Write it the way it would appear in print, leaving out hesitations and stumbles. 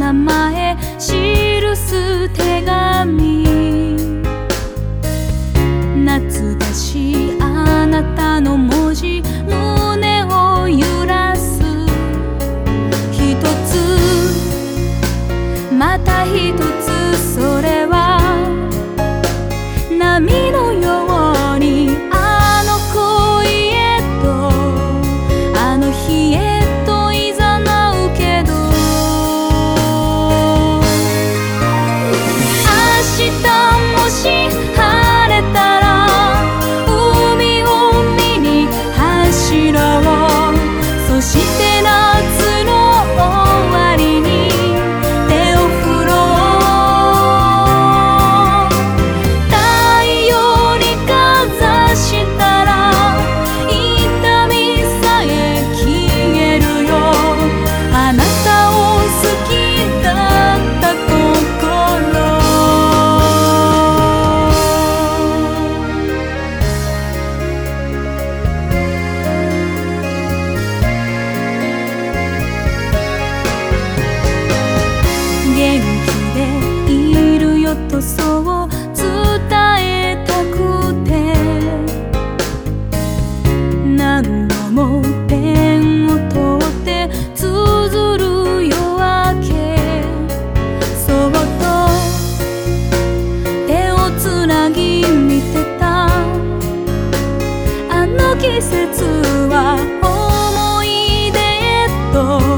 名前記す手紙、懐かしいあなたの文字、胸を揺らす。一つまた一つ、それは波のようにあの恋へとあの日へと誘うけど、明日もし晴れたら海を見に走ろう。そして夏の終わりに手を振ろう。太陽にかざしたら痛みさえ消えるよ。あなたを好きだった心。元気でいるよとそう伝えたくて、何度もペンを取って綴る夜明け。そっと手をつなぎ見てたあの季節は思い出へと